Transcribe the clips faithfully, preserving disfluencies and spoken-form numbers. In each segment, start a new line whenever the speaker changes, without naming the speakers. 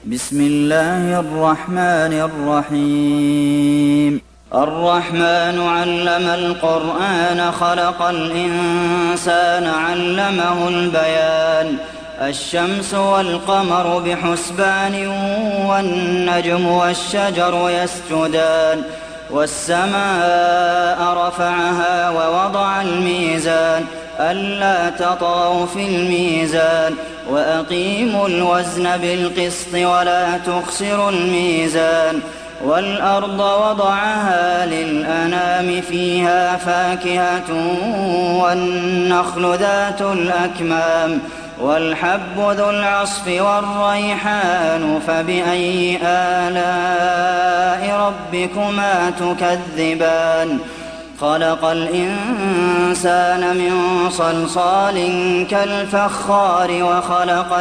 بسم الله الرحمن الرحيم الرحمن علم القرآن خلق الإنسان علمه البيان الشمس والقمر بحسبان والنجم والشجر يسجدان والسماء رفعها ووضع الميزان ألا تطغوا في الميزان وأقيموا الوزن بالقسط ولا تخسروا الميزان والأرض وضعها للأنام فيها فاكهة والنخل ذات الأكمام والحب ذو العصف والريحان فبأي آلاء ربكما تكذبان خلق الإنسان من صلصال كالفخار وخلق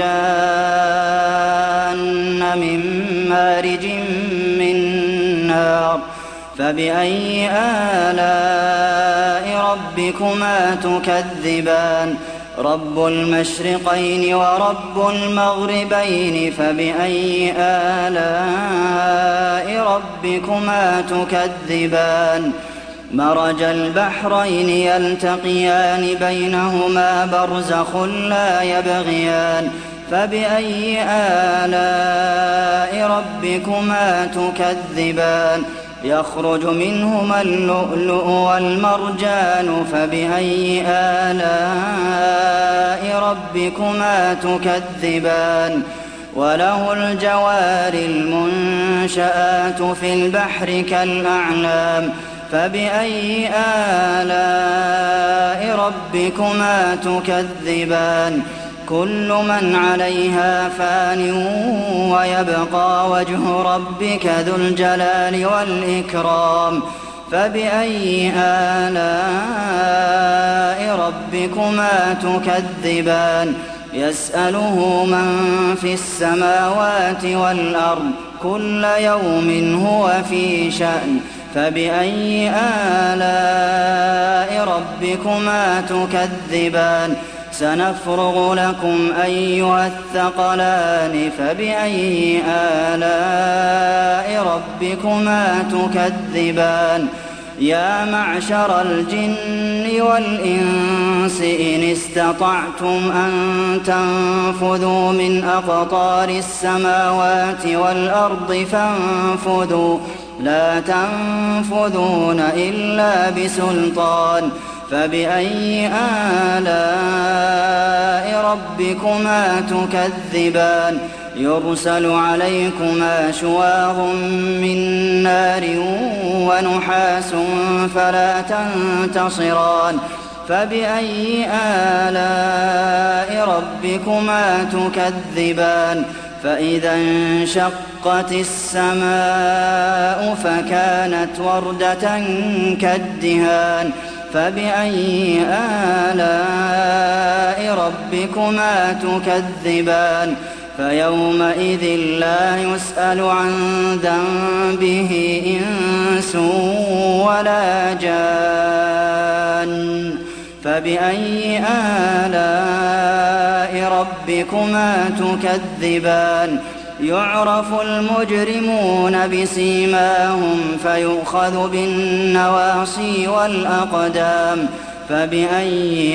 الجان من مارج من نار فبأي آلاء ربكما تكذبان رب المشرقين ورب المغربين فبأي آلاء ربكما تكذبان مرج البحرين يلتقيان بينهما برزخ لا يبغيان فبأي آلاء ربكما تكذبان يخرج منهما اللؤلؤ والمرجان فبأي آلاء ربكما تكذبان وله الجوار المنشآت في البحر كالأعلام فبأي آلاء ربكما تكذبان كل من عليها فان ويبقى وجه ربك ذو الجلال والإكرام فبأي آلاء ربكما تكذبان يسأله من في السماوات والأرض كل يوم هو في شأن فبأي آلاء ربكما تكذبان سنفرغ لكم أيها الثقلان فبأي آلاء ربكما تكذبان يا معشر الجن والإنس إن استطعتم أن تنفذوا من أقطار السماوات والأرض فانفذوا لا تنفذون إلا بسلطان فبأي آلاء ربكما تكذبان يرسل عليكما شواظ من نار ونحاس فلا تنتصران فبأي آلاء ربكما تكذبان فإذا انشقت السماء فكانت وردة كالدهان فبأي آلاء ربكما تكذبان فيومئذ لا يسأل عن ذنبه إنس ولا جان فبأي آلاء ربكما تكذبان يعرف المجرمون بسيماهم فيؤخذ بالنواصي والأقدام فبأي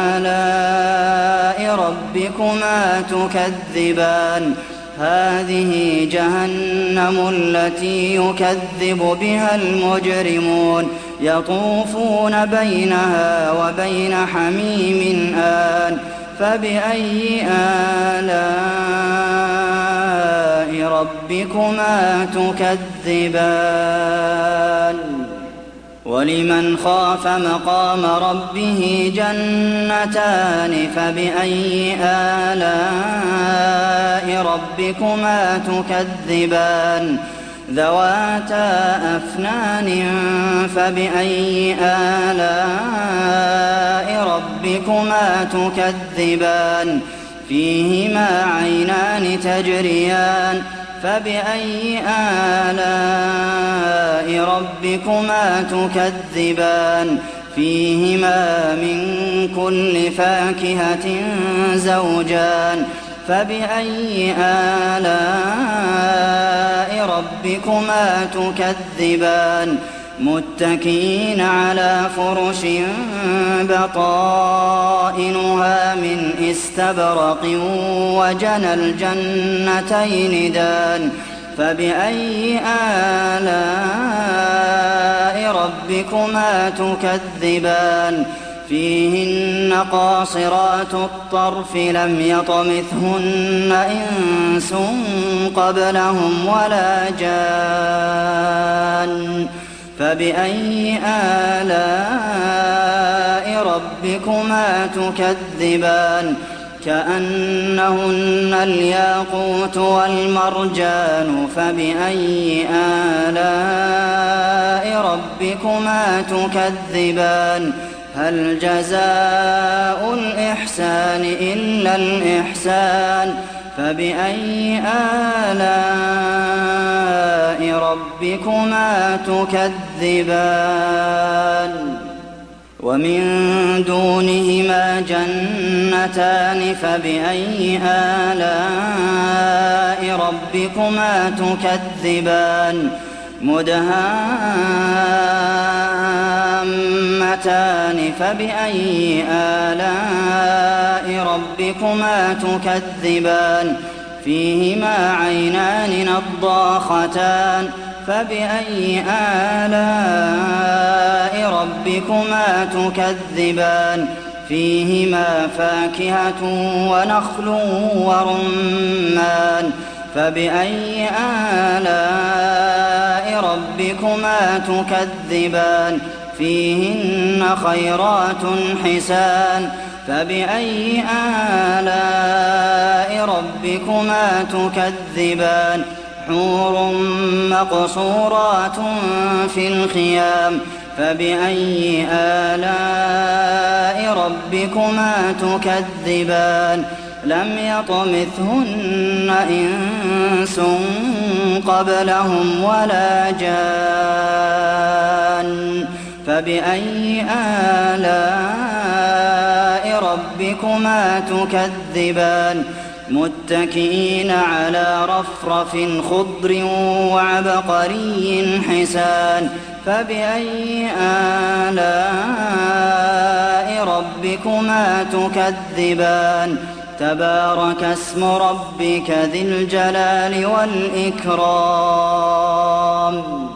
آلاء ربكما تكذبان هذه جهنم التي يكذب بها المجرمون يطوفون بينها وبين حميم آن فبأي آلاء ربكما تكذبان ولمن خاف مقام ربه جنتان فبأي آلاء ربكما تكذبان ذواتا أفنان فبأي آلاء ربكما تكذبان فيهما عينان تجريان فبأي آلاء ربكما تكذبان فيهما من كل فاكهة زوجان فبأي آلاء ربكما تكذبان متكئين على فرش بطائنها من استبرق وجنى الجنتين دان فبأي آلاء ربكما تكذبان فيهن قاصرات الطرف لم يطمثهن إنس قبلهم ولا جان فبأي آلاء ربكما تكذبان كأنهن الياقوت والمرجان فبأي آلاء ربكما تكذبان هل جزاء الإحسان إلا الإحسان فبأي آلاء ربكما تكذبان ومن دونهما جنتان فبأي آلاء ربكما تكذبان مدهامتان فبأي آلاء ربكما تكذبان فيهما عينان نضاختان فبأي آلاء ربكما تكذبان فيهما فاكهة ونخل ورمان فبأي آلاء ربكما تكذبان فيهن خيرات حسان فبأي آلاء ربكما تكذبان حور مقصورات في الخيام فبأي آلاء ربكما تكذبان لم يطمثهن إنس قبلهم ولا جان فبأي آلاء ربكما تكذبان متكئين على رفرف خضر وعبقري حسان فبأي آلاء ربكما تكذبان تبارك اسم ربك ذي الجلال والإكرام